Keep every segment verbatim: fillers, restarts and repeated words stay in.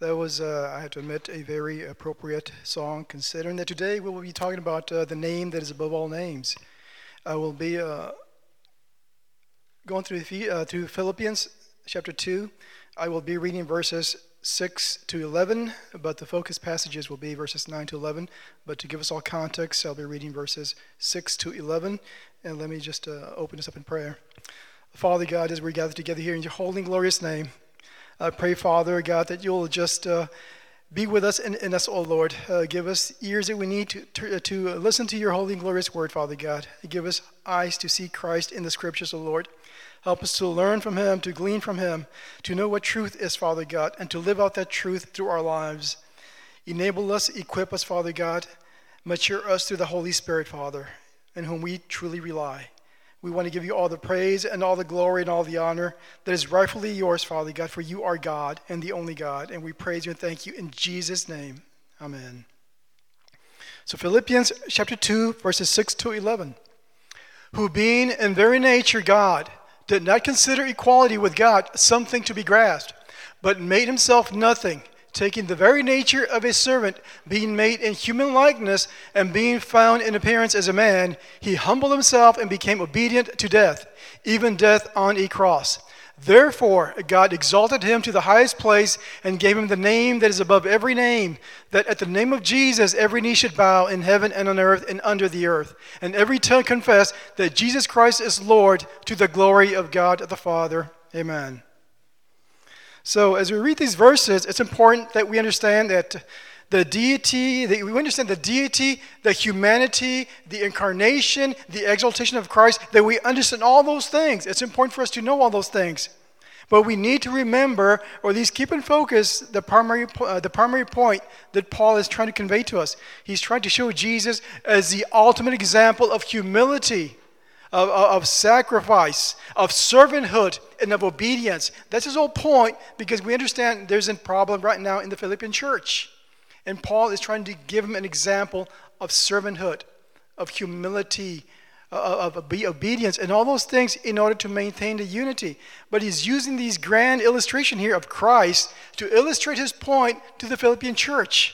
That was, uh, I have to admit, a very appropriate song, considering that today we will be talking about uh, the name that is above all names. I will be uh, going through, uh, through Philippians chapter two. I will be reading verses six to eleven, but the focus passages will be verses nine to eleven. But to give us all context, I'll be reading verses six to eleven. And let me just uh, open this up in prayer. Father God, as we gather together here in your holy and glorious name, I pray, Father God, that you'll just uh, be with us and in us, O Lord. Uh, give us ears that we need to, to, to listen to your holy and glorious word, Father God. Give us eyes to see Christ in the scriptures, O Lord. Help us to learn from him, to glean from him, to know what truth is, Father God, and to live out that truth through our lives. Enable us, equip us, Father God. Mature us through the Holy Spirit, Father, in whom we truly rely. We want to give you all the praise and all the glory and all the honor that is rightfully yours, Father God, for you are God and the only God. And we praise you and thank you in Jesus' name. Amen. So Philippians chapter two, verses six to eleven. Who being in very nature God, did not consider equality with God something to be grasped, but made himself nothing, taking the very nature of a servant, being made in human likeness, and being found in appearance as a man, he humbled himself and became obedient to death, even death on a cross. Therefore God exalted him to the highest place and gave him the name that is above every name, that at the name of Jesus every knee should bow in heaven and on earth and under the earth, and every tongue confess that Jesus Christ is Lord, to the glory of God the Father. Amen. So as we read these verses, it's important that we understand that the deity, that we understand the deity, the humanity, the incarnation, the exaltation of Christ, that we understand all those things. It's important for us to know all those things. But we need to remember, or at least keep in focus, the primary, uh, the primary point that Paul is trying to convey to us. He's trying to show Jesus as the ultimate example of humility, Of, of sacrifice, of servanthood, and of obedience. That's his whole point, because we understand there's a problem right now in the Philippian church. And Paul is trying to give him an example of servanthood, of humility, of, of obedience, and all those things in order to maintain the unity. But he's using these grand illustration here of Christ to illustrate his point to the Philippian church.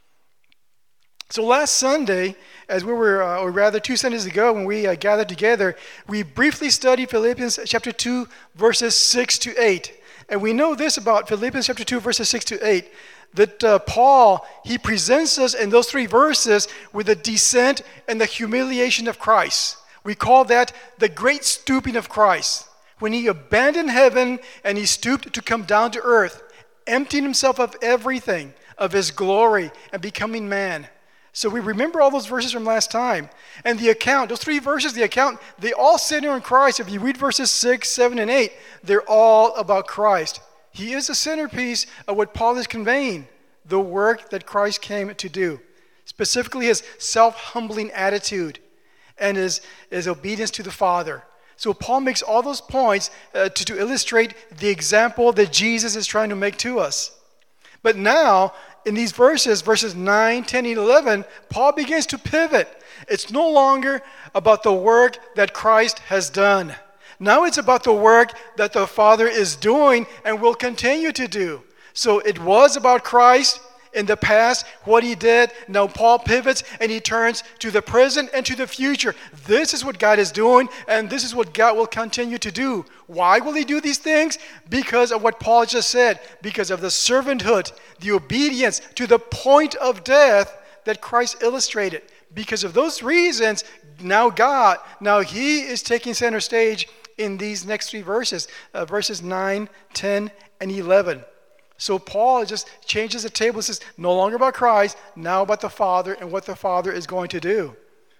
So last Sunday, as we were, uh, or rather two Sundays ago when we uh, gathered together, we briefly studied Philippians chapter two, verses six to eight. And we know this about Philippians chapter two, verses six to eight, that uh, Paul, he presents us in those three verses with the descent and the humiliation of Christ. We call that the great stooping of Christ, when he abandoned heaven and he stooped to come down to earth, emptying himself of everything, of his glory, and becoming man. So we remember all those verses from last time. And the account, those three verses, the account, they all center on Christ. If you read verses six, seven, and eight, they're all about Christ. He is the centerpiece of what Paul is conveying, the work that Christ came to do. Specifically his self-humbling attitude and his, his obedience to the Father. So Paul makes all those points uh, to, to illustrate the example that Jesus is trying to make to us. But now, in these verses, verses nine, ten, and eleven, Paul begins to pivot. It's no longer about the work that Christ has done. Now it's about the work that the Father is doing and will continue to do. So it was about Christ in the past, what he did. Now Paul pivots and he turns to the present and to the future. This is what God is doing, and this is what God will continue to do. Why will he do these things? Because of what Paul just said. Because of the servanthood, the obedience to the point of death that Christ illustrated. Because of those reasons, now God, now he is taking center stage in these next three verses, uh, verses nine, ten, and eleven. So Paul just changes the table and says, no longer about Christ, now about the Father and what the Father is going to do.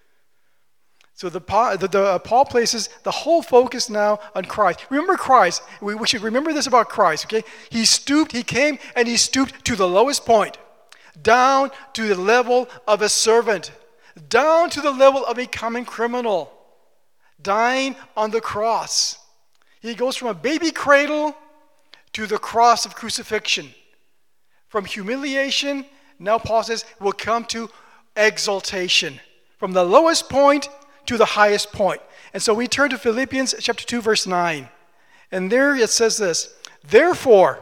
So the, the, the uh, Paul places the whole focus now on Christ. Remember Christ. We, we should remember this about Christ, okay? He stooped, he came and he stooped to the lowest point, down to the level of a servant, down to the level of a common criminal, dying on the cross. He goes from a baby cradle to the cross of crucifixion. From humiliation, now Paul says, will come to exaltation. From the lowest point to the highest point. And so we turn to Philippians chapter two, verse nine. And there it says this, therefore,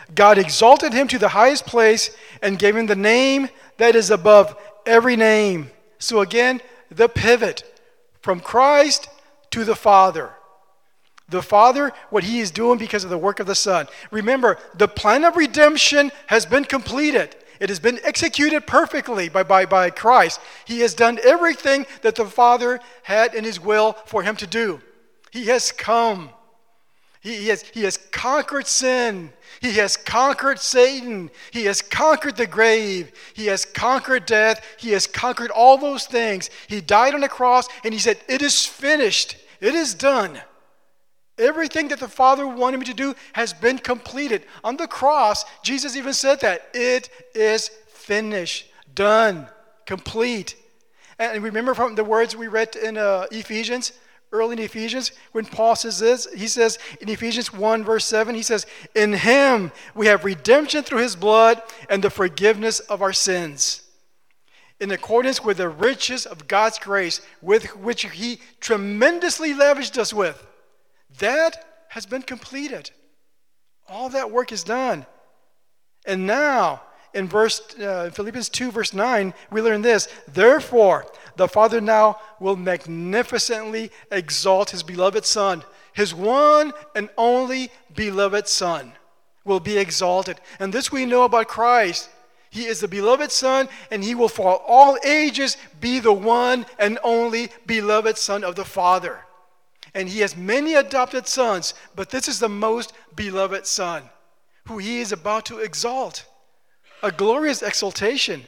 God exalted him to the highest place and gave him the name that is above every name. So again, the pivot from Christ to the Father. The Father, what he is doing because of the work of the Son. Remember, the plan of redemption has been completed. It has been executed perfectly by, by, by Christ. He has done everything that the Father had in his will for him to do. He has come. He, he, has, he has conquered sin. He has conquered Satan. He has conquered the grave. He has conquered death. He has conquered all those things. He died on the cross and he said, "It is finished. It is done." Everything that the Father wanted me to do has been completed. On the cross, Jesus even said that. It is finished, done, complete. And remember from the words we read in uh, Ephesians, early in Ephesians, when Paul says this, he says in Ephesians one verse seven, he says, "In him we have redemption through his blood and the forgiveness of our sins, in accordance with the riches of God's grace, with which he tremendously lavished us with." That has been completed. All that work is done. And now, in verse uh, Philippians two, verse nine, we learn this. "Therefore, the Father now will magnificently exalt his beloved Son. His one and only beloved Son will be exalted." And this we know about Christ. He is the beloved Son, and he will for all ages be the one and only beloved Son of the Father. And he has many adopted sons, but this is the most beloved Son, who he is about to exalt. A glorious exaltation.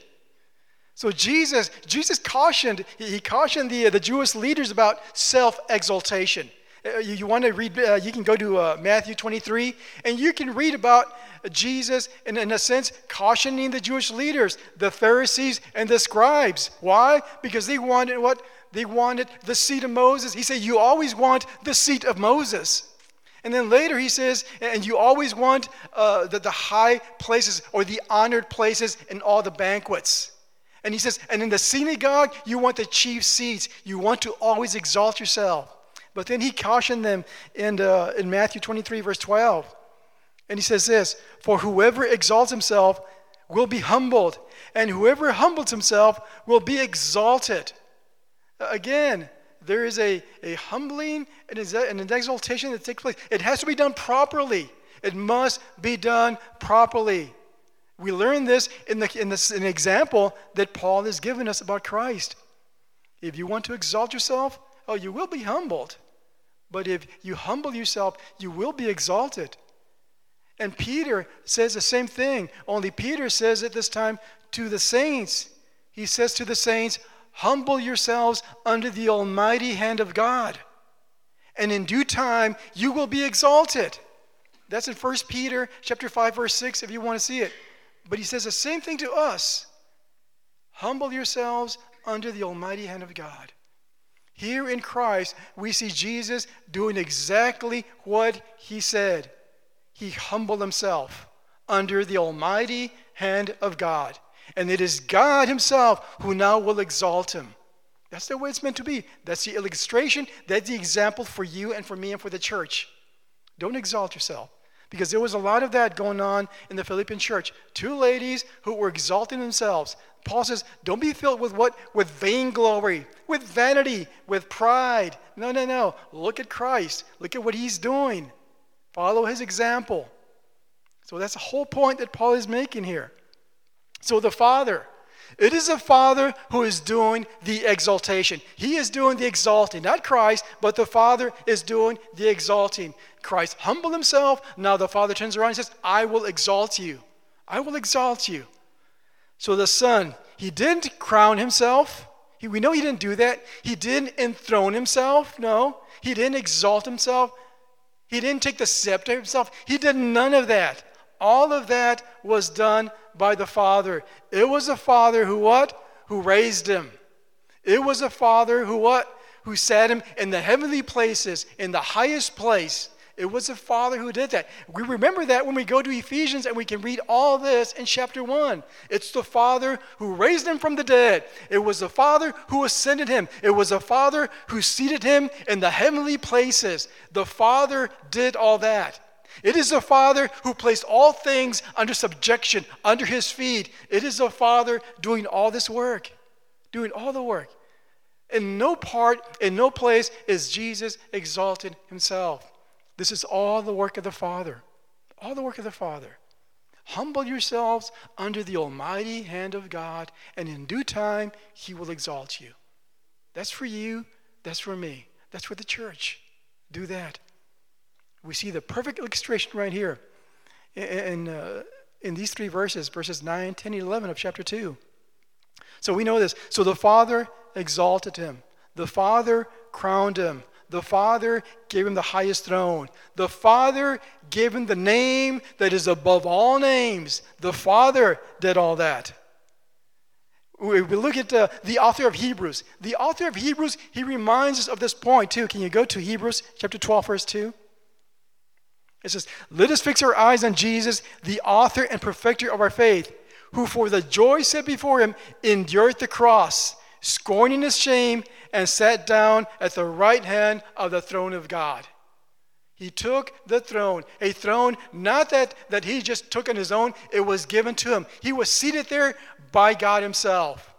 So Jesus, Jesus cautioned, he cautioned the, the Jewish leaders about self-exaltation. Uh, you, you want to read, uh, you can go to uh, Matthew twenty-three, and you can read about Jesus, in, in a sense, cautioning the Jewish leaders, the Pharisees and the scribes. Why? Because they wanted what? They wanted the seat of Moses. He said, "You always want the seat of Moses." And then later he says, "And you always want uh, the, the high places or the honored places in all the banquets." And he says, "And in the synagogue, you want the chief seats. You want to always exalt yourself." But then he cautioned them in, uh, in Matthew twenty-three, verse twelve. And he says this, "For whoever exalts himself will be humbled, and whoever humbles himself will be exalted." Again, there is a, a humbling and an exaltation that takes place. It has to be done properly. It must be done properly. We learn this in, the, in this, an example that Paul has given us about Christ. If you want to exalt yourself, oh, you will be humbled. But if you humble yourself, you will be exalted. And Peter says the same thing, only Peter says it this time to the saints. He says to the saints, "Humble yourselves under the almighty hand of God, and in due time you will be exalted." That's in First Peter chapter five, verse six, if you want to see it. But he says the same thing to us. Humble yourselves under the almighty hand of God. Here in Christ, we see Jesus doing exactly what he said. He humbled himself under the almighty hand of God. And it is God himself who now will exalt him. That's the way it's meant to be. That's the illustration. That's the example for you and for me and for the church. Don't exalt yourself. Because there was a lot of that going on in the Philippian church. Two ladies who were exalting themselves. Paul says, don't be filled with what? With vainglory, with vanity, with pride. No, no, no. Look at Christ. Look at what he's doing. Follow his example. So that's the whole point that Paul is making here. So the Father, it is the Father who is doing the exaltation. He is doing the exalting, not Christ, but the Father is doing the exalting. Christ humbled himself. Now the Father turns around and says, I will exalt you. I will exalt you. So the Son, he didn't crown himself. He, we know he didn't do that. He didn't enthrone himself. No. He didn't exalt himself. He didn't take the scepter himself. He did none of that. All of that was done by the Father. It was the Father who what? Who raised him. It was the Father who what? Who sat him in the heavenly places, in the highest place. It was the Father who did that. We remember that when we go to Ephesians and we can read all this in chapter one. It's the Father who raised him from the dead. It was the Father who ascended him. It was the Father who seated him in the heavenly places. The Father did all that. It is the Father who placed all things under subjection, under his feet. It is the Father doing all this work, doing all the work. In no part, in no place is Jesus exalted himself. This is all the work of the Father. All the work of the Father. Humble yourselves under the almighty hand of God, and in due time he will exalt you. That's for you. That's for me. That's for the church. Do that. We see the perfect illustration right here in, uh, in these three verses, verses nine, ten, and eleven of chapter two. So we know this. So the Father exalted him. The Father crowned him. The Father gave him the highest throne. The Father gave him the name that is above all names. The Father did all that. We look at uh, the author of Hebrews. The author of Hebrews, he reminds us of this point too. Can you go to Hebrews chapter twelve, verse two? It says, let us fix our eyes on Jesus, the author and perfecter of our faith, who for the joy set before him endured the cross, scorning his shame, and sat down at the right hand of the throne of God. He took the throne, a throne not that, that he just took on his own, it was given to him. He was seated there by God himself.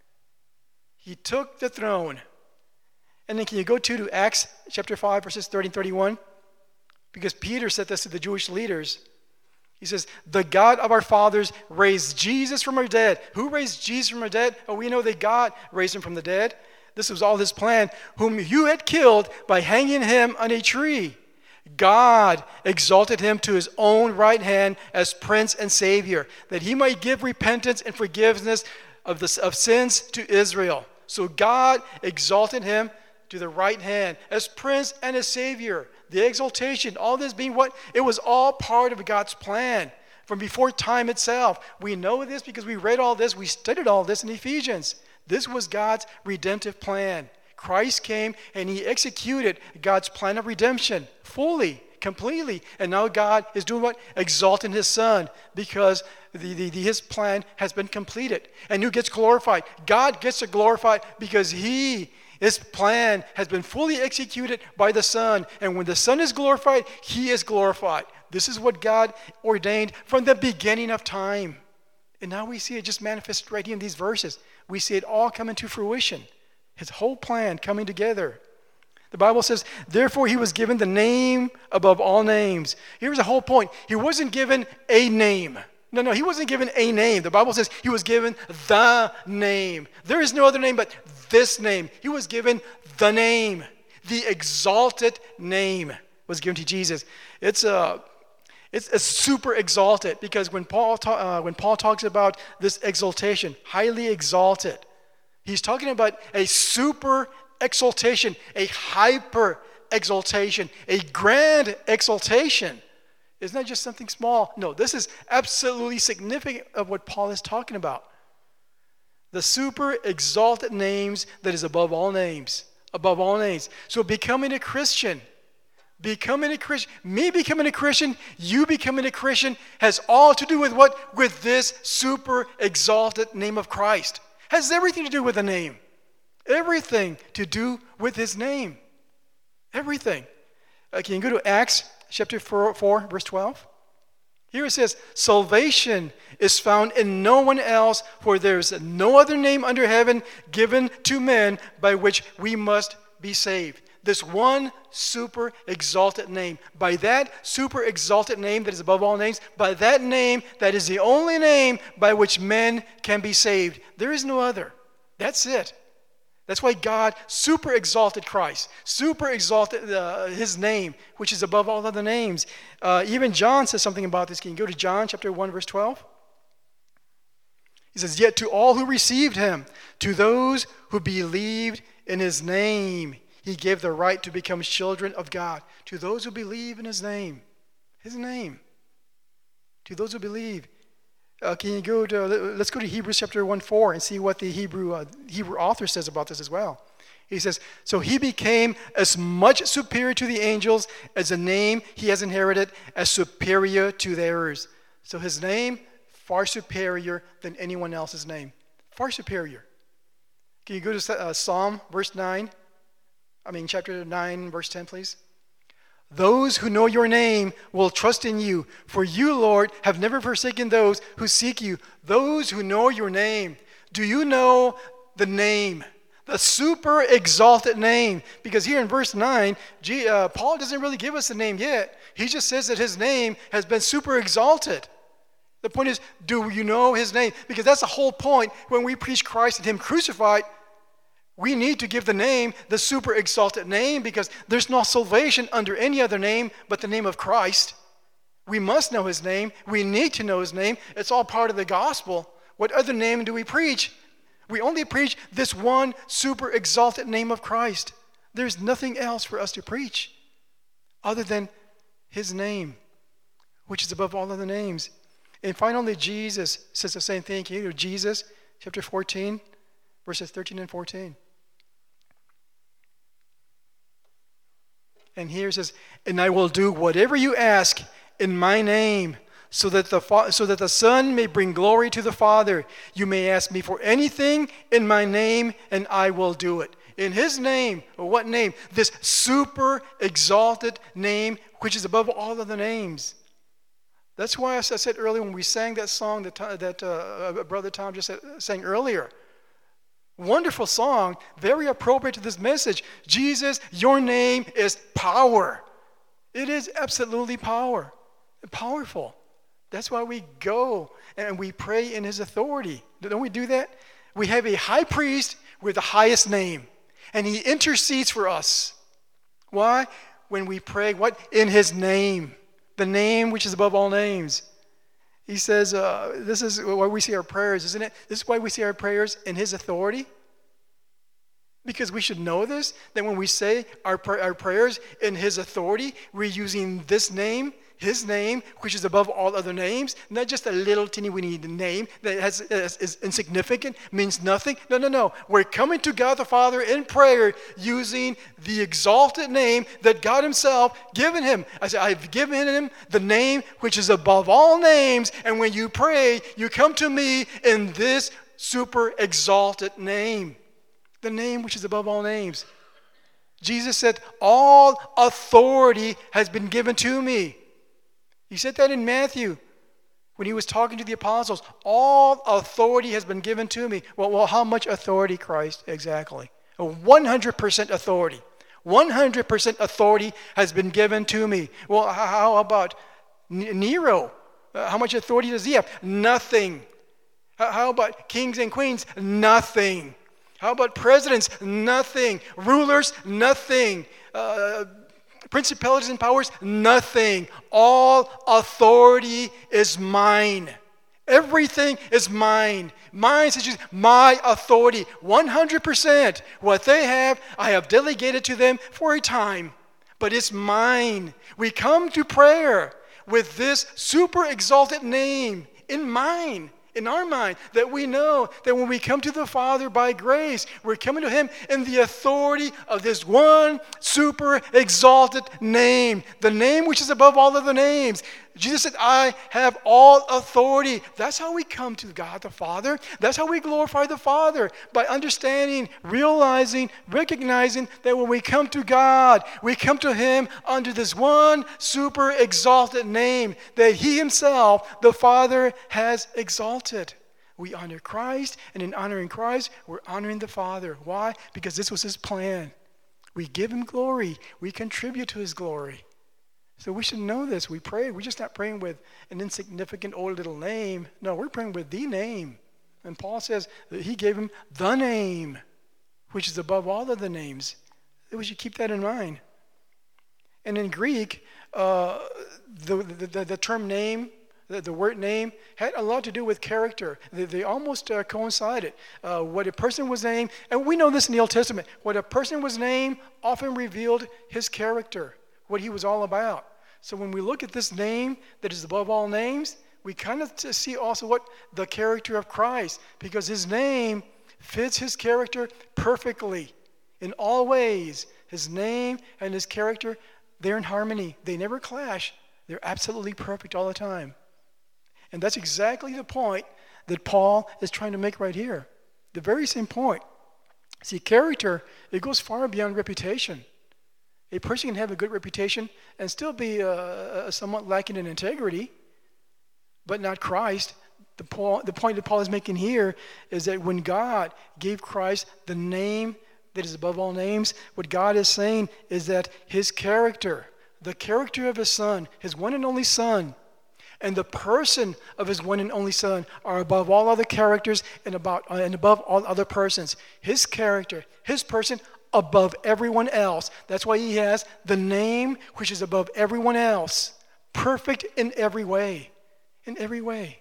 He took the throne. And then can you go to, to Acts chapter five, verses thirty and thirty-one? Because Peter said this to the Jewish leaders. He says, the God of our fathers raised Jesus from our dead. Who raised Jesus from our dead? Oh, we know that God raised him from the dead. This was all his plan, whom you had killed by hanging him on a tree. God exalted him to his own right hand as Prince and Savior, that he might give repentance and forgiveness of, the, of sins to Israel. So God exalted him to the right hand as Prince and as Savior. The exaltation, all this being what? It was all part of God's plan from before time itself. We know this because we read all this, we studied all this in Ephesians. This was God's redemptive plan. Christ came and he executed God's plan of redemption fully, completely. And now God is doing what? Exalting his Son because the, the, the, his plan has been completed. And who gets glorified? God gets to glorified because he His plan has been fully executed by the Son. And when the Son is glorified, he is glorified. This is what God ordained from the beginning of time. And now we see it just manifested right here in these verses. We see it all coming to fruition. His whole plan coming together. The Bible says, therefore he was given the name above all names. Here's the whole point. He wasn't given a name. No, no, he wasn't given a name. The Bible says he was given the name. There is no other name but this name. He was given the name. The exalted name was given to Jesus. It's a, it's a super exalted because when Paul, ta- uh, when Paul talks about this exaltation, highly exalted, he's talking about a super exaltation, a hyper exaltation, a grand exaltation. It's not just something small. No, this is absolutely significant of what Paul is talking about. The super exalted names that is above all names. Above all names. So becoming a Christian, becoming a Christian, me becoming a Christian, you becoming a Christian has all to do with what? With this super exalted name of Christ. Has everything to do with the name. Everything to do with his name. Everything. Uh, can you go to Acts chapter four, four, verse twelve? Here it says, salvation is found in no one else, for there is no other name under heaven given to men by which we must be saved. This one super exalted name. By that super exalted name that is above all names, by that name that is the only name by which men can be saved. There is no other. That's it. That's why God super exalted Christ, super exalted uh, his name, which is above all other names. Uh, even John says something about this. Can you go to John chapter one, verse twelve? He says, yet to all who received him, to those who believed in his name, he gave the right to become children of God. To those who believe in his name. His name. To those who believe. Uh, can you go to, let's go to Hebrews chapter one, four and see what the Hebrew, uh, Hebrew author says about this as well. He says, so he became as much superior to the angels as the name he has inherited as superior to theirs. So his name, far superior than anyone else's name. Far superior. Can you go to uh, Psalm verse nine? I mean chapter nine, verse ten, please? Those who know your name will trust in you. For you, Lord, have never forsaken those who seek you. Those who know your name. Do you know the name? The super exalted name. Because here in verse nine, G, uh, Paul doesn't really give us the name yet. He just says that his name has been super exalted. The point is, do you know his name? Because that's the whole point. When we preach Christ and him crucified, we need to give the name the super exalted name, because there's no salvation under any other name but the name of Christ. We must know his name. We need to know his name. It's all part of the gospel. What other name do we preach? We only preach this one super exalted name of Christ. There's nothing else for us to preach other than his name, which is above all other names. And finally, Jesus says the same thing here. Jesus, chapter fourteen, verses thirteen and fourteen. And here it says, and I will do whatever you ask in my name, so that the fa- so that the Son may bring glory to the Father. You may ask me for anything in my name, and I will do it. In his name, or what name? This super exalted name, which is above all other names. That's why I said earlier when we sang that song that, that uh, Brother Tom just said, sang earlier. Wonderful song, very appropriate to this message. Jesus, your name is power. It is absolutely power. Powerful. That's why we go and we pray in his authority. Don't we do that? We have a high priest with the highest name, and he intercedes for us. Why? When we pray, what? In his name. The name which is above all names. He says, uh, this is why we say our prayers, isn't it? This is why we say our prayers in his authority. Because we should know this, that when we say our, our prayers in his authority, we're using this name, his name, which is above all other names, not just a little teeny weeny name that has, is, is insignificant, means nothing. No, no, no. We're coming to God the Father in prayer using the exalted name that God himself given him. I said, I've given him the name which is above all names, and when you pray, you come to me in this super exalted name. The name which is above all names. Jesus said, all authority has been given to me. He said that in Matthew when he was talking to the apostles. All authority has been given to me. Well, well how much authority, Christ? Exactly. one hundred percent authority. one hundred percent authority has been given to me. Well, how about Nero? How much authority does he have? Nothing. How about kings and queens? Nothing. How about presidents? Nothing. Rulers? Nothing. Uh, principalities and powers? Nothing. All authority is mine. Everything is mine. Mine is just my authority. one hundred percent. What they have, I have delegated to them for a time. But it's mine. We come to prayer with this super exalted name in mind. In our mind, that we know that when we come to the Father by grace, we're coming to him in the authority of this one super exalted name, the name which is above all other names. Jesus said, I have all authority. That's how we come to God the Father. That's how we glorify the Father, by understanding, realizing, recognizing that when we come to God, we come to him under this one super exalted name that he himself, the Father, has exalted. We honor Christ, and in honoring Christ, we're honoring the Father. Why? Because this was his plan. We give him glory. We contribute to his glory. So we should know this. We pray. We're just not praying with an insignificant old little name. No, we're praying with the name. And Paul says that he gave him the name, which is above all other names. We should keep that in mind. And in Greek, uh, the, the, the, the term name, the, the word name, had a lot to do with character. They, they almost uh, coincided. Uh, what a person was named, and we know this in the Old Testament, what a person was named often revealed his character, what he was all about. So when we look at this name that is above all names, we kind of see also what the character of Christ, because his name fits his character perfectly in all ways. His name and his character, they're in harmony. They never clash. They're absolutely perfect all the time. And that's exactly the point that Paul is trying to make right here. The very same point. See, character, it goes far beyond reputation. A person can have a good reputation and still be uh, somewhat lacking in integrity, but not Christ. The, Paul, the point that Paul is making here is that when God gave Christ the name that is above all names, what God is saying is that his character, the character of his Son, his one and only Son, and the person of his one and only Son are above all other characters and, about, uh, and above all other persons. His character, his person, above everyone else. That's why he has the name which is above everyone else. Perfect in every way. In every way.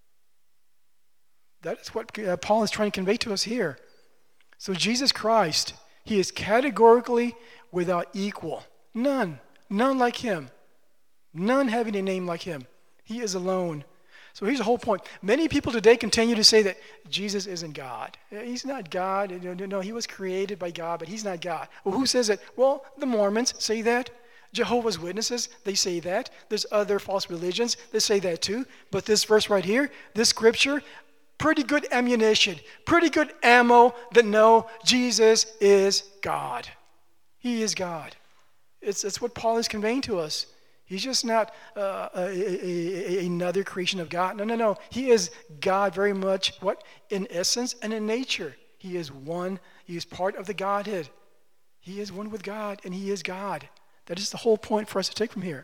That is what uh, Paul is trying to convey to us here. So Jesus Christ, he is categorically without equal. None. None like him. None having a name like him. He is alone. So here's the whole point. Many people today continue to say that Jesus isn't God. He's not God. No, he was created by God, but he's not God. Well, who says that? Well, the Mormons say that. Jehovah's Witnesses, they say that. There's other false religions that say that too. But this verse right here, this scripture, pretty good ammunition, pretty good ammo that no, Jesus is God. He is God. It's, it's what Paul is conveying to us. He's just not uh, a, a, a, another creation of God. No, no, no. He is God very much, what? In essence and in nature. He is one. He is part of the Godhead. He is one with God, and he is God. That is the whole point for us to take from here.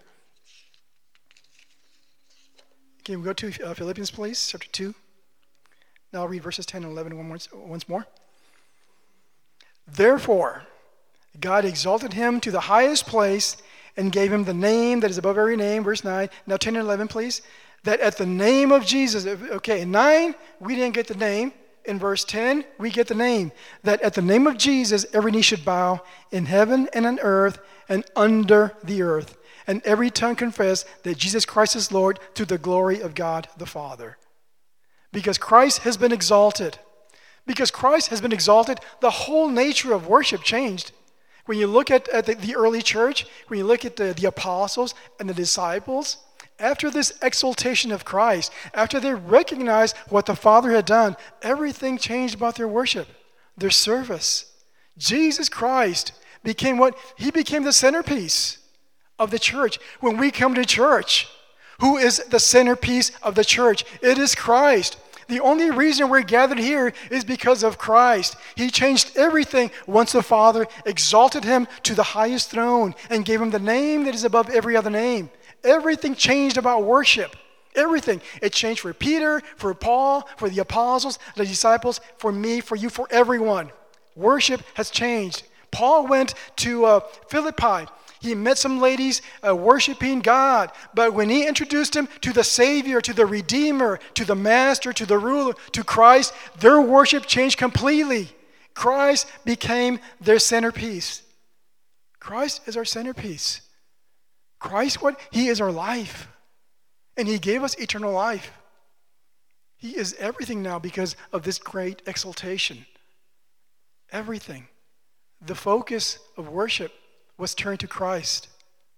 Can we go to uh, Philippians, please, chapter two. Now I'll read verses ten and eleven one more, once more. Therefore, God exalted him to the highest place and gave him the name that is above every name. Verse nine. Now ten and eleven, please. That at the name of Jesus, okay, in nine, we didn't get the name. In verse ten, we get the name. That at the name of Jesus, every knee should bow in heaven and on earth and under the earth. And every tongue confess that Jesus Christ is Lord, to the glory of God the Father. Because Christ has been exalted. Because Christ has been exalted, the whole nature of worship changed. When you look at, at the, the early church, when you look at the, the apostles and the disciples, after this exaltation of Christ, after they recognized what the Father had done, everything changed about their worship, their service. Jesus Christ became what? He became the centerpiece of the church. When we come to church, who is the centerpiece of the church? It is Christ. The only reason we're gathered here is because of Christ. He changed everything once the Father exalted him to the highest throne and gave him the name that is above every other name. Everything changed about worship. Everything. It changed for Peter, for Paul, for the apostles, the disciples, for me, for you, for everyone. Worship has changed. Paul went to uh, Philippi. He met some ladies uh, worshiping God. But when he introduced them to the Savior, to the Redeemer, to the Master, to the ruler, to Christ, their worship changed completely. Christ became their centerpiece. Christ is our centerpiece. Christ, what? He is our life. And he gave us eternal life. He is everything now because of this great exaltation. Everything. The focus of worship was turned to Christ.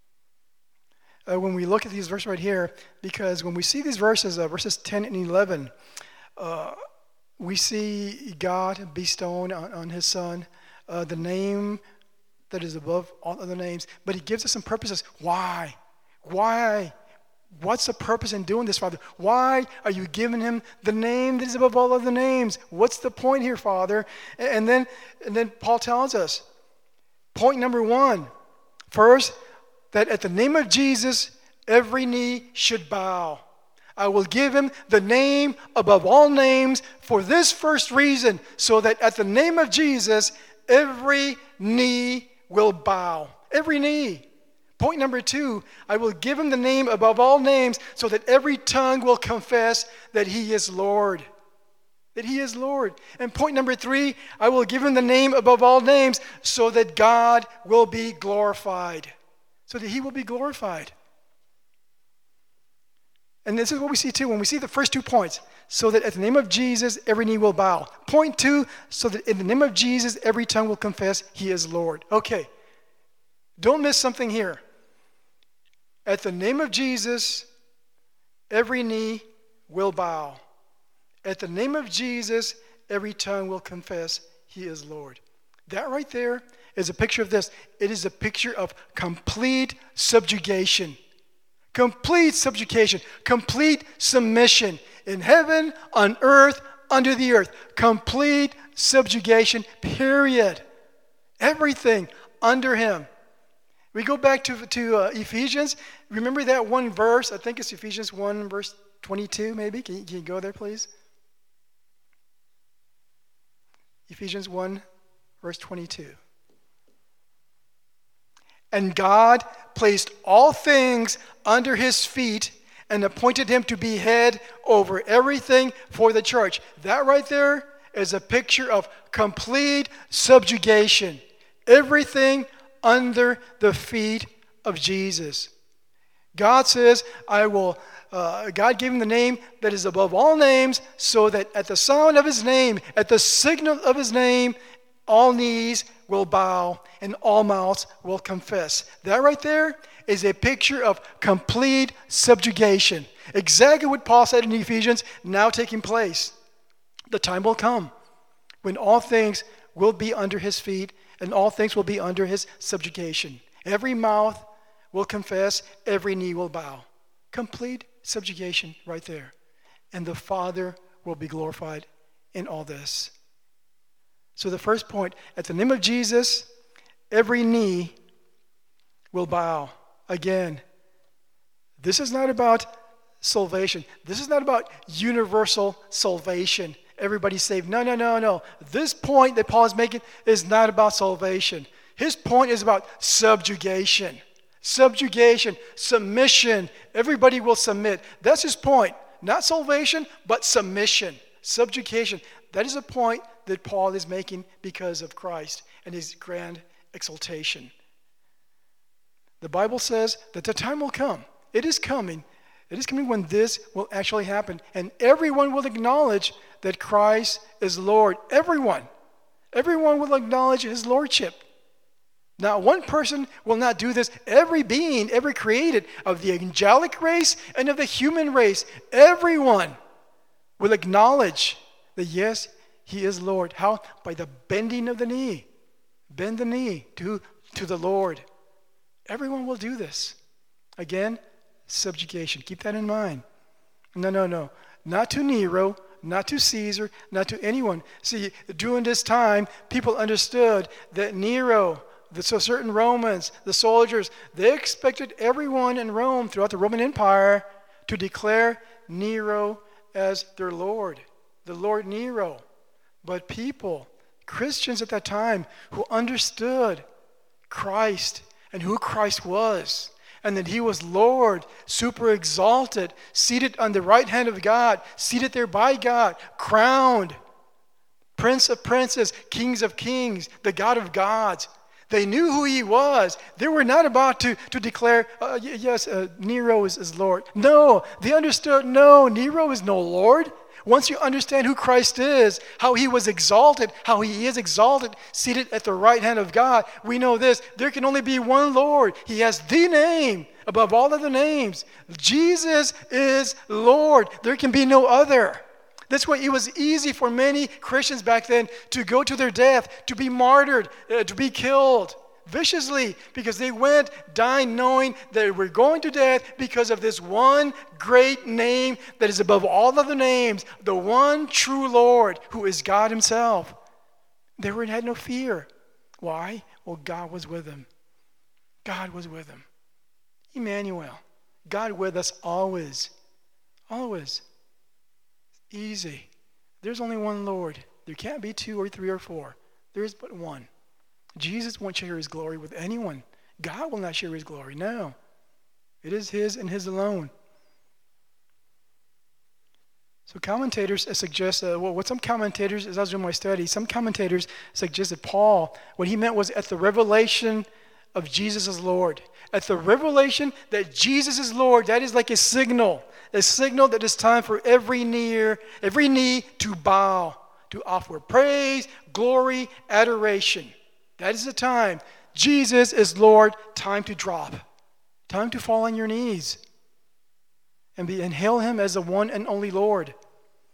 Uh, when we look at these verses right here, because when we see these verses, uh, verses ten and eleven, uh, we see God bestowing on, on his Son uh, the name that is above all other names, but he gives us some purposes. Why? Why? What's the purpose in doing this, Father? Why are you giving him the name that is above all other names? What's the point here, Father? And then, and then Paul tells us, point number one, first, that at the name of Jesus, every knee should bow. I will give him the name above all names for this first reason, so that at the name of Jesus, every knee will bow. Every knee. Point number two, I will give him the name above all names so that every tongue will confess that he is Lord. That he is Lord. And point number three, I will give him the name above all names so that God will be glorified. So that he will be glorified. And this is what we see too when we see the first two points. So that at the name of Jesus, every knee will bow. Point two, so that in the name of Jesus, every tongue will confess he is Lord. Okay. Don't miss something here. At the name of Jesus, every knee will bow. At the name of Jesus, every tongue will confess he is Lord. That right there is a picture of this. It is a picture of complete subjugation. Complete subjugation. Complete submission. In heaven, on earth, under the earth. Complete subjugation, period. Everything under him. We go back to, to uh, Ephesians. Remember that one verse? I think it's Ephesians one, verse twenty-two, maybe. Can you, can you go there, please? Ephesians one, verse twenty-two. And God placed all things under his feet and appointed him to be head over everything for the church. That right there is a picture of complete subjugation. Everything under the feet of Jesus. God says, I will, uh, God gave him the name that is above all names, so that at the sound of his name, at the signal of his name, all knees will bow and all mouths will confess. That right there is a picture of complete subjugation. Exactly what Paul said in Ephesians, now taking place. The time will come when all things will be under his feet and all things will be under his subjugation. Every mouth will confess, every knee will bow. Complete subjugation right there. And the Father will be glorified in all this. So the first point, at the name of Jesus, every knee will bow. Again, this is not about salvation. This is not about universal salvation. Everybody's saved. No, no, no, no. This point that Paul is making is not about salvation. His point is about subjugation. Subjugation, submission. Everybody will submit. That's his point. Not salvation, but submission. Subjugation. That is a point that Paul is making because of Christ and his grand exaltation. The Bible says that the time will come. It is coming. It is coming when this will actually happen. And everyone will acknowledge that Christ is Lord. Everyone. Everyone will acknowledge his lordship. Now, one person will not do this. Every being, every created of the angelic race and of the human race, everyone will acknowledge that yes, he is Lord. How? By the bending of the knee. Bend the knee to, to the Lord. Everyone will do this. Again, subjugation. Keep that in mind. No, no, no. Not to Nero, not to Caesar, not to anyone. See, during this time, people understood that Nero, the so certain Romans, the soldiers, they expected everyone in Rome throughout the Roman Empire to declare Nero as their Lord, the Lord Nero. But people, Christians at that time, who understood Christ and who Christ was, and that he was Lord, super exalted, seated on the right hand of God, seated there by God, crowned, Prince of princes, Kings of kings, the God of gods. They knew who he was. They were not about to, to declare, uh, yes, uh, Nero is, is Lord. No, they understood, no, Nero is no Lord. Once you understand who Christ is, how he was exalted, how he is exalted, seated at the right hand of God, we know this. There can only be one Lord. He has the name above all other names. Jesus is Lord. There can be no other. That's why it was easy for many Christians back then to go to their death, to be martyred, uh, to be killed viciously, because they went dying knowing that they were going to death because of this one great name that is above all other names, the one true Lord who is God himself. They were, had no fear. Why? Well, God was with them. God was with them. Emmanuel, God with us always. Always. Easy. There's only one Lord. There can't be two or three or four. There is but one. Jesus won't share his glory with anyone. God will not share his glory. No. It is his and his alone. So commentators suggest, uh, well, what some commentators, as I was doing my study, some commentators suggest that Paul, what he meant was at the revelation of Jesus as Lord. At the revelation that Jesus is Lord, that is like a signal. A signal that it's time for every knee, every knee to bow, to offer praise, glory, adoration. That is the time. Jesus is Lord. Time to drop. Time to fall on your knees and, be, and hail him as the one and only Lord.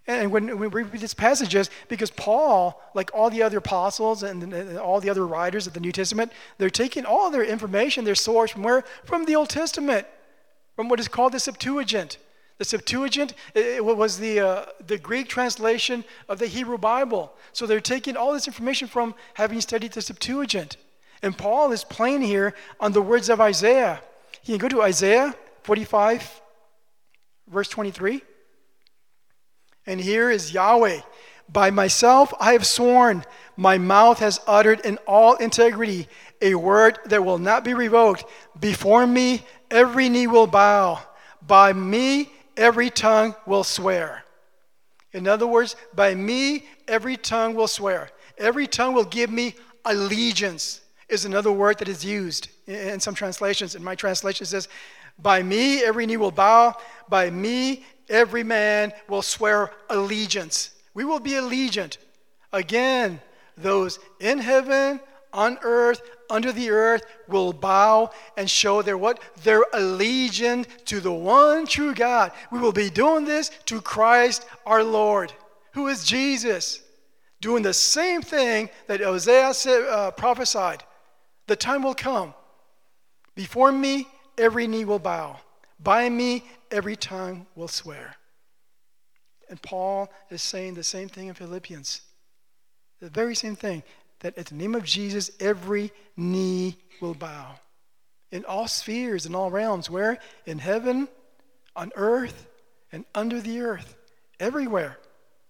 And when we read these passages, because Paul, like all the other apostles and all the other writers of the New Testament, they're taking all their information, their source from where? From the Old Testament, from what is called the Septuagint. The Septuagint it was the, uh, the Greek translation of the Hebrew Bible. So they're taking all this information from having studied the Septuagint. And Paul is playing here on the words of Isaiah. You can go to Isaiah forty-five, verse twenty-three. And here is Yahweh. By myself I have sworn, my mouth has uttered in all integrity a word that will not be revoked. Before me every knee will bow. By me every tongue will swear. In other words, by me every tongue will swear. Every tongue will give me allegiance, is another word that is used in some translations. In my translation it says, by me every knee will bow. By me every man will swear allegiance. We will be allegiant. Again, those in heaven, on earth, under the earth will bow and show their what? Their allegiance to the one true God. We will be doing this to Christ our Lord, who is Jesus, doing the same thing that Isaiah said, uh, prophesied. The time will come. Before me, every knee will bow. By me, every tongue will swear. And Paul is saying the same thing in Philippians. The very same thing. That at the name of Jesus, every knee will bow. In all spheres, in all realms. Where? In heaven, on earth, and under the earth. Everywhere.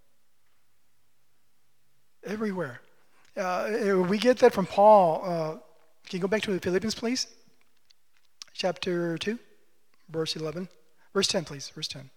Everywhere. Uh, we get that from Paul. Uh, can you go back to Philippians, please? Chapter two, verse eleven. Verse ten, please. Verse ten.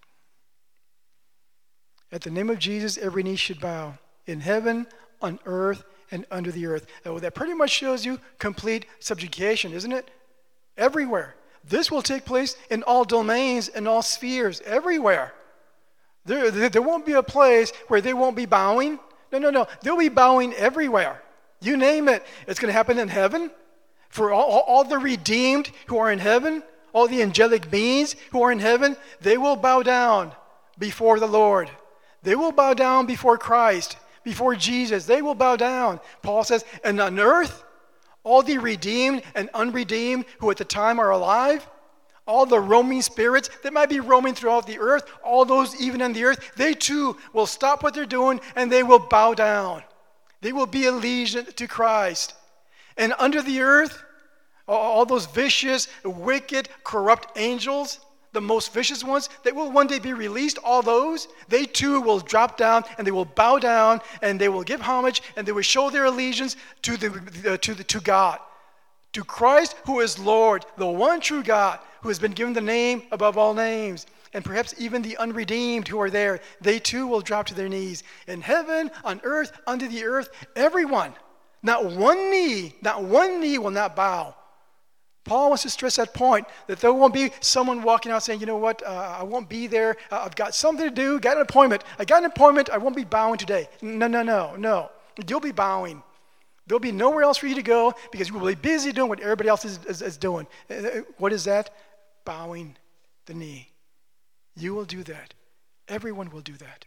At the name of Jesus, every knee should bow. In heaven, on earth, and under the earth. Oh, that pretty much shows you complete subjugation, isn't it? Everywhere. This will take place in all domains, in all spheres, everywhere. There, there, there won't be a place where they won't be bowing. No, no, no. They'll be bowing everywhere. You name it. It's going to happen in heaven. For all, all, all the redeemed who are in heaven, all the angelic beings who are in heaven, they will bow down before the Lord. They will bow down before Christ. Before Jesus, they will bow down. Paul says, and on earth, all the redeemed and unredeemed who at the time are alive, all the roaming spirits that might be roaming throughout the earth, all those even on the earth, they too will stop what they're doing and they will bow down. They will be allegiant to Christ. And under the earth, all those vicious, wicked, corrupt angels, the most vicious ones that will one day be released, all those, they too will drop down and they will bow down and they will give homage and they will show their allegiance to the, uh, to the to God, to Christ who is Lord, the one true God who has been given the name above all names. And perhaps even the unredeemed who are there, they too will drop to their knees. In heaven, on earth, under the earth, everyone, not one knee, not one knee will not bow. Paul wants to stress that point, that there won't be someone walking out saying, you know what, uh, I won't be there. Uh, I've got something to do, got an appointment. I got an appointment, I won't be bowing today. No, no, no, no. You'll be bowing. There'll be nowhere else for you to go because you will be busy doing what everybody else is, is, is doing. Uh, what is that? Bowing the knee. You will do that. Everyone will do that.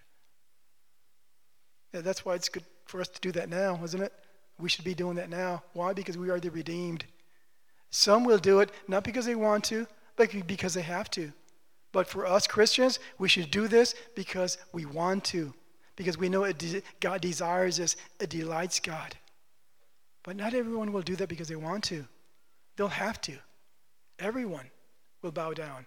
Yeah, that's why it's good for us to do that now, isn't it? We should be doing that now. Why? Because we are the redeemed. Some will do it not because they want to, but because they have to. But for us Christians, we should do this because we want to, because we know it de- God desires this, it delights God. But not everyone will do that because they want to. They'll have to. Everyone will bow down.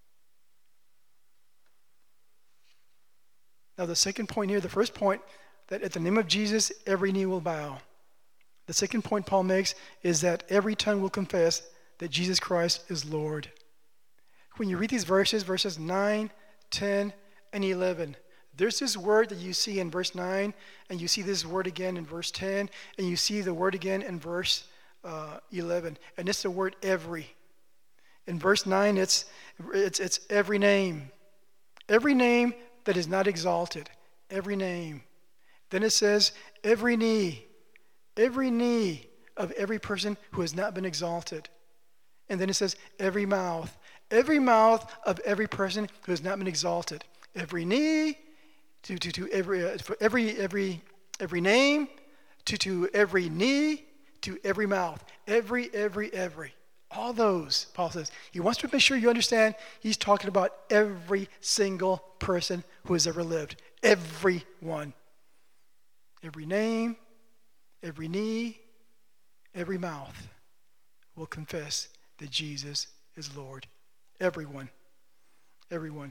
Now the second point here, the first point, that at the name of Jesus, every knee will bow. The second point Paul makes is that every tongue will confess that Jesus Christ is Lord. When you read these verses, verses nine, ten, and eleven, there's this word that you see in verse nine, and you see this word again in verse ten, and you see the word again in verse uh, eleven, and it's the word every. In verse nine, it's, it's, it's every name. Every name that is not exalted. Every name. Then it says every knee. Every knee of every person who has not been exalted. And then it says every mouth. Every mouth of every person who has not been exalted. Every knee to to, to every uh, for every every every name, to to every knee, to every mouth, every every every. All those, Paul says. He wants to make sure you understand he's talking about every single person who has ever lived. Everyone. Every name, every knee, every mouth will confess that Jesus is Lord. Everyone. Everyone.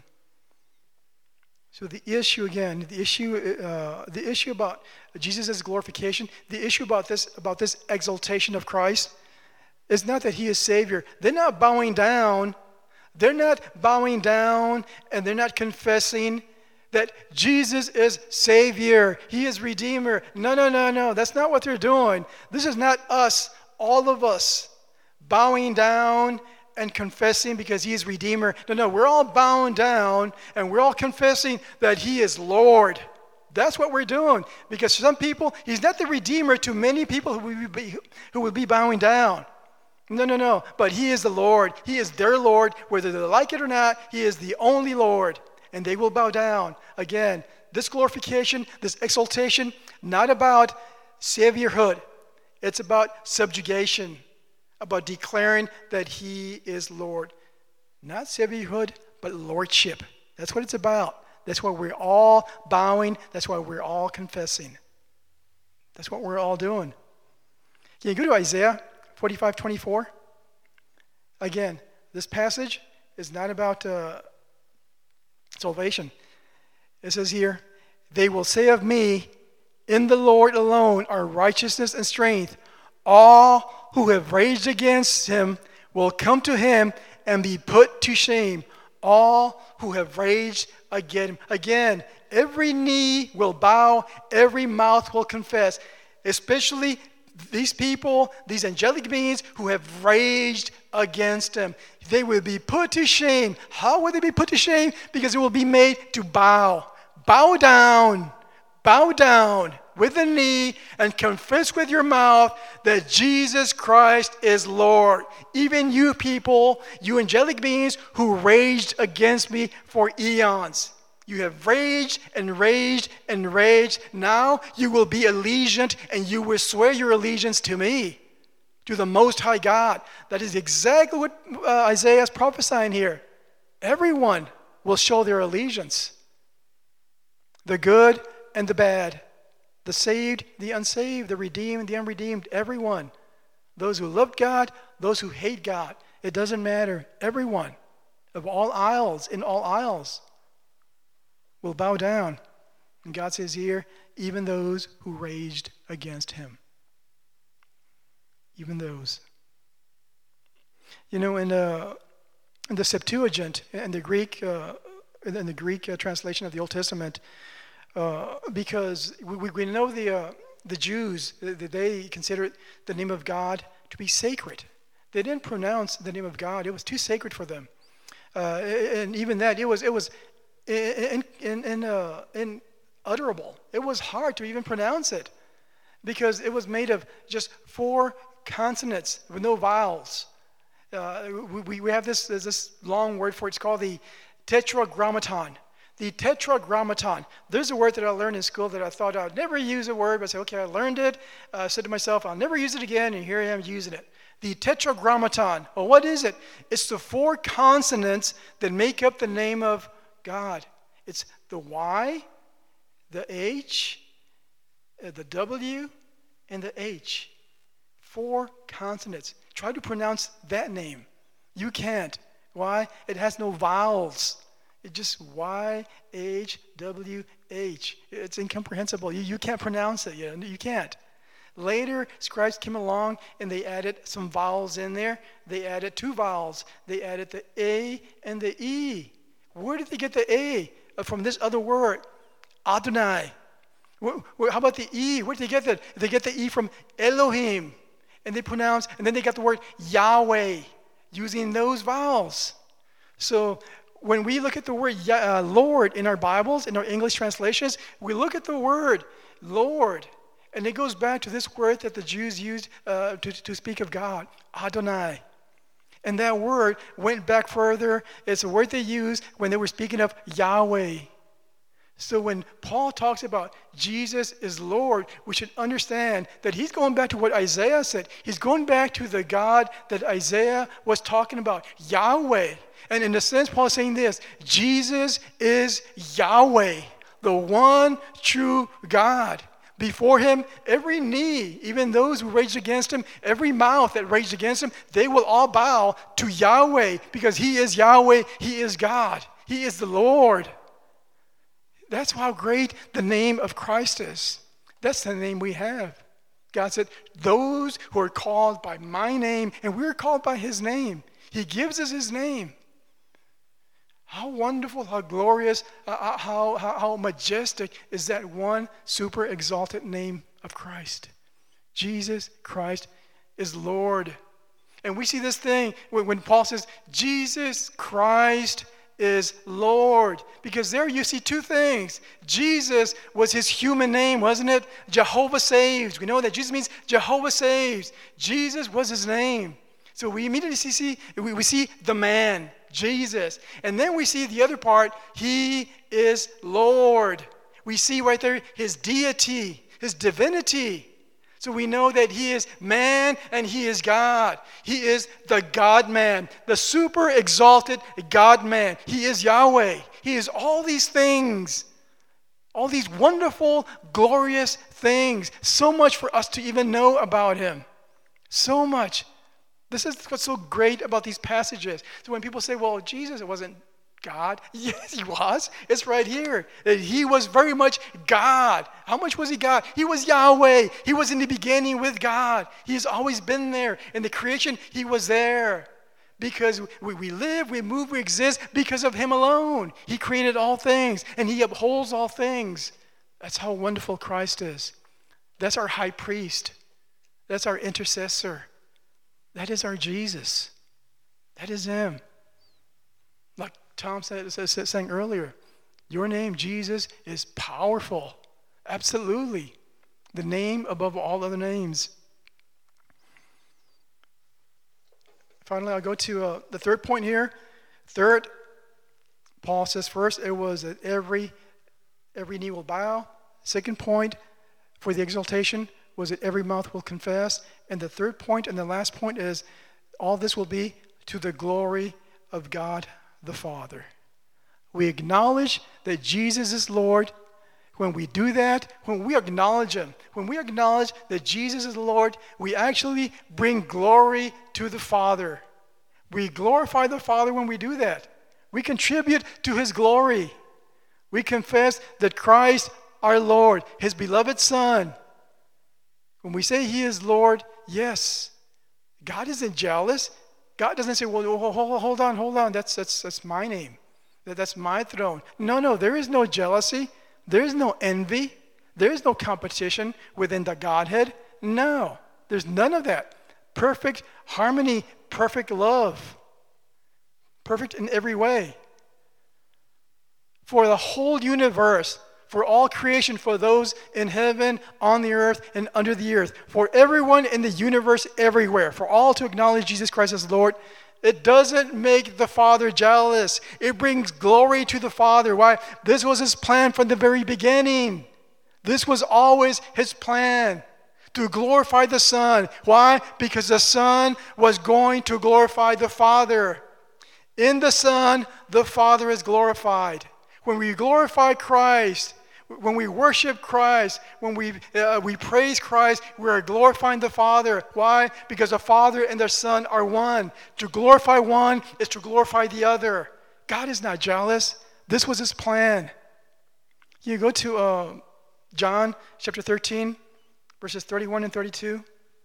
So the issue again, the issue, uh, the issue about Jesus' glorification, the issue about this, about this exaltation of Christ, is not that he is Savior. They're not bowing down. They're not bowing down, and they're not confessing that Jesus is Savior. He is Redeemer. No, no, no, no. That's not what they're doing. This is not us, all of us, bowing down and confessing because he is Redeemer. No, no, we're all bowing down and we're all confessing that he is Lord. That's what we're doing. Because some people, he's not the Redeemer to many people who will be, who will be bowing down. No, no, no. But he is the Lord. He is their Lord. Whether they like it or not, he is the only Lord. And they will bow down. Again, this glorification, this exaltation, not about saviorhood. It's about subjugation. About declaring that he is Lord. Not saviorhood, but lordship. That's what it's about. That's why we're all bowing. That's why we're all confessing. That's what we're all doing. Can you go to Isaiah forty-five twenty-four? Again, this passage is not about uh, salvation. It says here, they will say of me, in the Lord alone are righteousness and strength. All who have raged against him will come to him and be put to shame. All who have raged against him. Again, every knee will bow, every mouth will confess, especially these people, these angelic beings who have raged against him. They will be put to shame. How will they be put to shame? Because it will be made to bow. Bow down. Bow down with the knee and confess with your mouth that Jesus Christ is Lord. Even you people, you angelic beings who raged against me for eons. You have raged and raged and raged. Now you will be allegiant and you will swear your allegiance to me, to the Most High God. That is exactly what uh, Isaiah is prophesying here. Everyone will show their allegiance. The good and the bad. The saved, the unsaved, the redeemed, the unredeemed, everyone. Those who love God, those who hate God. It doesn't matter. Everyone of all aisles, in all aisles, will bow down. And God says here, even those who raged against him. Even those. You know, in, uh, in the Septuagint, in the Greek, uh, in the Greek uh, translation of the Old Testament, Uh, because we, we know the uh, the Jews, they considered the name of God to be sacred. They didn't pronounce the name of God; it was too sacred for them. Uh, and even that, it was it was in in in, uh, inutterable. It was hard to even pronounce it because it was made of just four consonants with no vowels. Uh, we we have this this long word for it. It's called the tetragrammaton. The tetragrammaton. There's a word that I learned in school that I thought I'd never use a word, but I said, okay, I learned it. Uh, I said to myself, I'll never use it again, and here I am using it. The tetragrammaton. Well, what is it? It's the four consonants that make up the name of God. It's the Y, the H, uh, the W, and the H. Four consonants. Try to pronounce that name. You can't. Why? It has no vowels. It's just Y, H, W, H. It's incomprehensible. You, you can't pronounce it. You, you can't. Later, scribes came along and they added some vowels in there. They added two vowels. They added the A and the E. Where did they get the A? From this other word, Adonai. Where, where, how about the E? Where did they get that? They get the E from Elohim. And they pronounce, and then they got the word Yahweh using those vowels. So when we look at the word uh, Lord in our Bibles, in our English translations, we look at the word Lord, and it goes back to this word that the Jews used uh, to, to speak of God, Adonai. And that word went back further. It's a word they used when they were speaking of Yahweh. So when Paul talks about Jesus is Lord, we should understand that he's going back to what Isaiah said. He's going back to the God that Isaiah was talking about, Yahweh. And in a sense, Paul is saying this: Jesus is Yahweh, the one true God. Before him, every knee, even those who raged against him, every mouth that raged against him, they will all bow to Yahweh, because he is Yahweh, he is God, he is the Lord. That's how great the name of Christ is. That's the name we have. God said, those who are called by my name, and we're called by his name. He gives us his name. How wonderful, how glorious, uh, how, how, how majestic is that one super exalted name of Christ. Jesus Christ is Lord. And we see this thing when, when Paul says, Jesus Christ is Lord. Because there you see two things. Jesus was his human name, wasn't it? Jehovah saves. We know that Jesus means Jehovah saves. Jesus was his name. So we immediately see, we, we see the man, Jesus. And then we see the other part, he is Lord. We see right there his deity, his divinity. So we know that he is man and he is God. He is the God-man, the super exalted God-man. He is Yahweh. He is all these things, all these wonderful, glorious things. So much for us to even know about him. So much. This is what's so great about these passages. So when people say, well, Jesus, it wasn't God. Yes, he was. It's right here. That he was very much God. How much was he God? He was Yahweh. He was in the beginning with God. He has always been there. In the creation, he was there. Because we, we live, we move, we exist because of him alone. He created all things, and he upholds all things. That's how wonderful Christ is. That's our high priest. That's our intercessor. That is our Jesus. That is him. Like Tom said, said, said, saying earlier, your name, Jesus, is powerful. Absolutely. The name above all other names. Finally, I'll go to uh, the third point here. Third, Paul says first, it was that every, every knee will bow. Second point, for the exaltation, was that every mouth will confess. And the third point and the last point is, all this will be to the glory of God the Father. We acknowledge that Jesus is Lord. When we do that, when we acknowledge him, when we acknowledge that Jesus is Lord, we actually bring glory to the Father. We glorify the Father when we do that. We contribute to his glory. We confess that Christ, our Lord, his beloved Son. When we say he is Lord, yes, God isn't jealous. God doesn't say, well, hold on, hold on, that's, that's, that's my name. That, that's my throne. No, no, there is no jealousy. There is no envy. There is no competition within the Godhead. No, there's none of that. Perfect harmony, perfect love. Perfect in every way. For the whole universe, for all creation, for those in heaven, on the earth, and under the earth, for everyone in the universe everywhere, for all to acknowledge Jesus Christ as Lord, it doesn't make the Father jealous. It brings glory to the Father. Why? This was his plan from the very beginning. This was always his plan, to glorify the Son. Why? Because the Son was going to glorify the Father. In the Son, the Father is glorified. When we glorify Christ, when we worship Christ, when we uh, we praise Christ, we are glorifying the Father. Why? Because the Father and the Son are one. To glorify one is to glorify the other. God is not jealous. This was his plan. You go to uh, John chapter thirteen, verses thirty-one and thirty-two.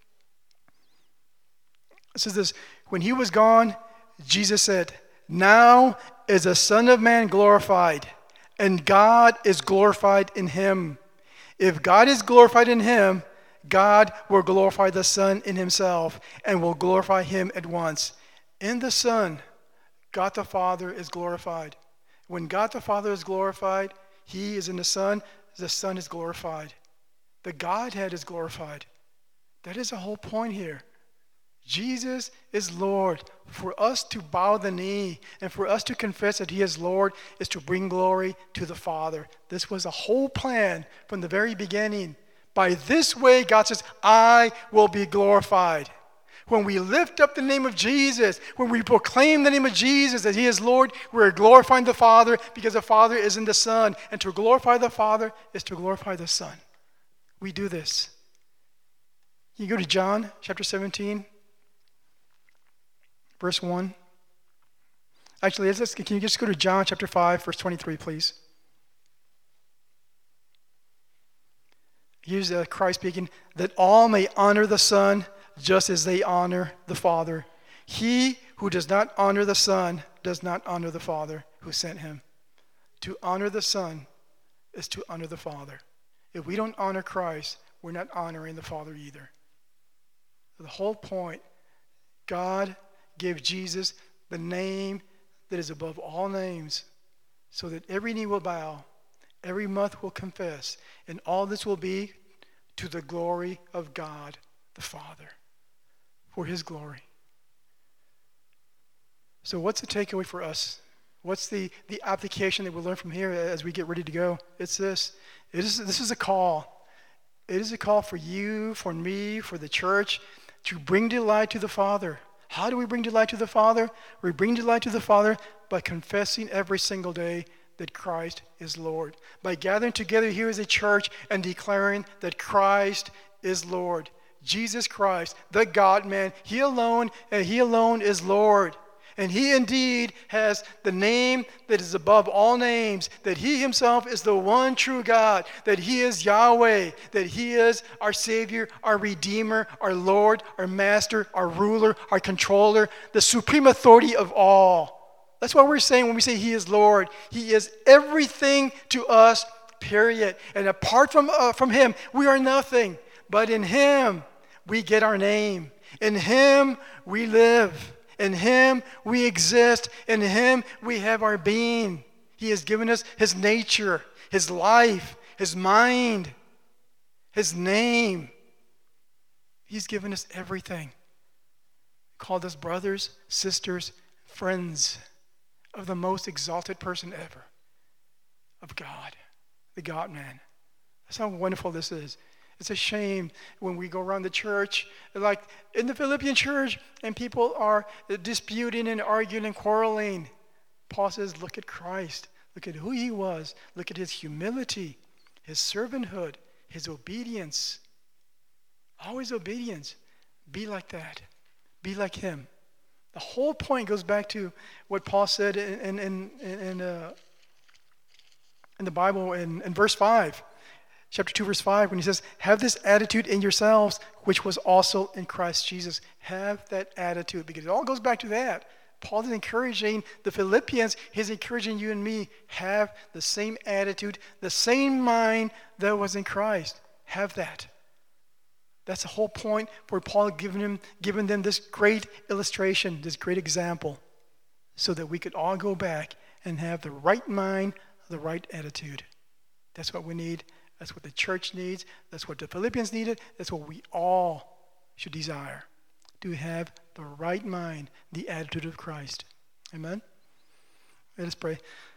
It says this, when he was gone, Jesus said, now is the Son of Man glorified, and God is glorified in him. If God is glorified in him, God will glorify the Son in himself and will glorify him at once. In the Son, God the Father is glorified. When God the Father is glorified, he is in the Son, the Son is glorified. The Godhead is glorified. That is the whole point here. Jesus is Lord. For us to bow the knee and for us to confess that he is Lord is to bring glory to the Father. This was a whole plan from the very beginning. By this way, God says, I will be glorified. When we lift up the name of Jesus, when we proclaim the name of Jesus that he is Lord, we're glorifying the Father because the Father is in the Son. And to glorify the Father is to glorify the Son. We do this. You go to John chapter seventeen. Verse one. Actually, let's, let's, can you just go to John chapter five, verse twenty-three, please? Here's uh, Christ speaking, that all may honor the Son just as they honor the Father. He who does not honor the Son does not honor the Father who sent him. To honor the Son is to honor the Father. If we don't honor Christ, we're not honoring the Father either. The whole point, God gave Jesus the name that is above all names, so that every knee will bow, every mouth will confess, and all this will be to the glory of God the Father, for his glory. So what's the takeaway for us? What's the, the application that we'll learn from here as we get ready to go? It's this. It is, this is a call. It is a call for you, for me, for the church, to bring delight to the Father. How do we bring delight to the Father? We bring delight to the Father by confessing every single day that Christ is Lord. By gathering together here as a church and declaring that Christ is Lord. Jesus Christ, the God-man, he alone, and he alone is Lord. And he indeed has the name that is above all names, that he himself is the one true God, that he is Yahweh, that he is our Savior, our Redeemer, our Lord, our Master, our Ruler, our Controller, the supreme authority of all. That's what we're saying when we say he is Lord. He is everything to us, period. And apart from, uh, from him, we are nothing. But in him, we get our name. In him, we live. In him we exist. In him we have our being. He has given us his nature, his life, his mind, his name. He's given us everything. Called us brothers, sisters, friends of the most exalted person ever, of God, the God-man. That's how wonderful this is. It's a shame when we go around the church, like in the Philippian church, and people are disputing and arguing and quarreling. Paul says, look at Christ. Look at who he was. Look at his humility, his servanthood, his obedience. Always obedience. Be like that. Be like him. The whole point goes back to what Paul said in, in, in, in, uh, in the Bible in, in verse five. Chapter two, verse five, when he says, have this attitude in yourselves, which was also in Christ Jesus. Have that attitude, because it all goes back to that. Paul is encouraging the Philippians, he's encouraging you and me, have the same attitude, the same mind that was in Christ. Have that. That's the whole point for Paul giving them, giving them this great illustration, this great example, so that we could all go back and have the right mind, the right attitude. That's what we need. That's what the church needs. That's what the Philippians needed. That's what we all should desire. To have the right mind, the attitude of Christ. Amen? Let us pray.